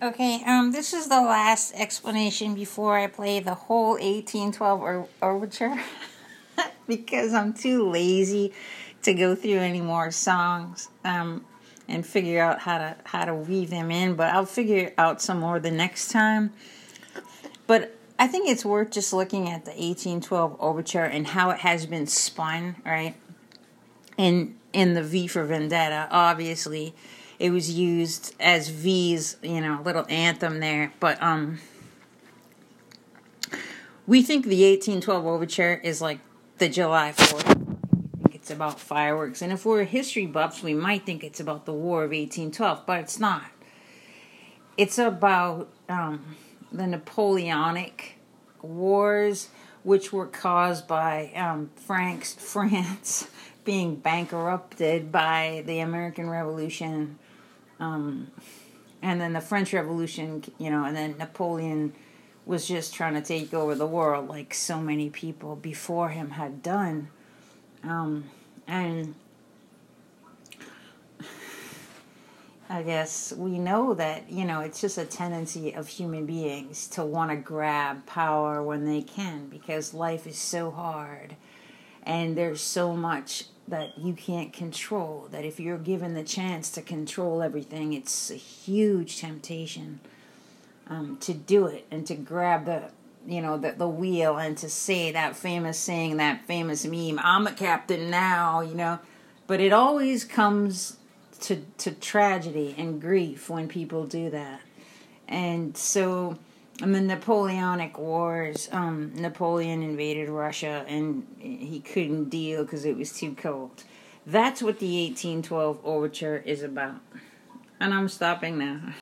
Okay, this is the last explanation before I play the whole 1812 overture because I'm too lazy to go through any more songs and figure out how to weave them in. But I'll figure out some more the next time. But I think it's worth just looking at the 1812 overture and how it has been spun, right? In the V for Vendetta, obviously. It was used as V's, little anthem there. But we think the 1812 overture is like the July 4th. We think it's about fireworks. And if we're history buffs, we might think it's about the War of 1812. But it's not. It's about the Napoleonic Wars, which were caused by France being bankrupted by the American Revolution. And then the French Revolution, and then Napoleon was just trying to take over the world like so many people before him had done. And I guess we know that, it's just a tendency of human beings to want to grab power when they can because life is so hard and there's so much that you can't control, that if you're given the chance to control everything, it's a huge temptation to do it and to grab the wheel and to say that famous saying, that famous meme, I'm a captain now, But it always comes to tragedy and grief when people do that. And so in the Napoleonic Wars, Napoleon invaded Russia and he couldn't deal because it was too cold. That's what the 1812 overture is about. And I'm stopping now.